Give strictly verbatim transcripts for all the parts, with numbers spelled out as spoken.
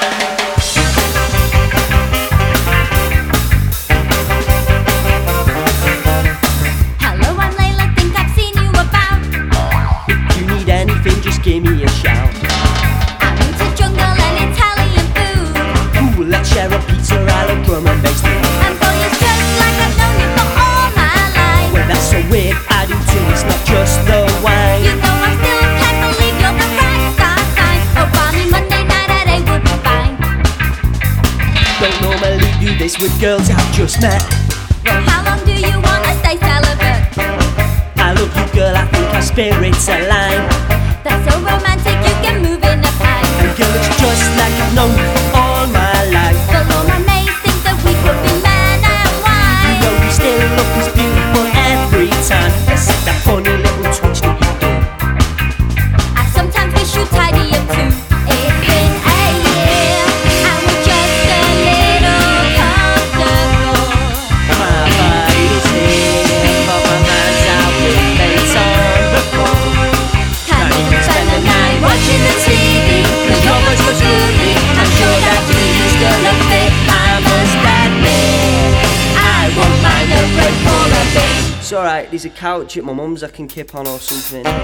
Just give me a shout. I'm into jungle and Italian food. Ooh, let's share a pizza. I love drum and bass too. And boy, it's just like I've known you for all my life. Well, that's so weird, I do too. It's not just the wine. You know I still can't believe you're the right star sign. Oh, Barney, Monday night at eight would be fine. Don't normally do this with girls I've just met. Well, how long do you wanna stay celibate? I love you, girl, I think our spirits align. That's so romantic, you can move in a pine. And girl, it's just like I've known you for all my life. So long I may think that we could be man and wife. You know you still look as beautiful every time. That's that funny little touch that you do. I sometimes wish you tidy up too. It's been a year, and we're just a little comfortable. My body's here, but my mind's out with mates on the phone. Can't even spend the night watching the T V, 'cause you're much more groovy. I'm sure that you used to love it, I must admit. I won't mind a break for a bit. It's alright, there's a couch at my mum's I can kip on or something. Well,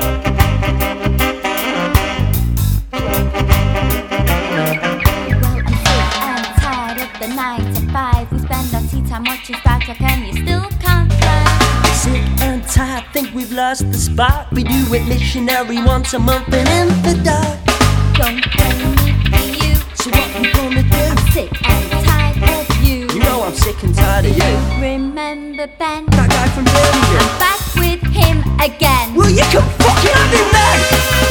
I'm sick and tired of the nine to five. We spend our tea time watching Star Trek and you still can't fly. Sick and tired, think we've lost the spot. We do it missionary once a month and in the dark. Don't blame me for you. So what we gonna do? Sick and tired of you. You know I'm sick and tired of you. Remember Ben? That guy from Birmingham. I'm back with him again. Well, you can fucking have him then!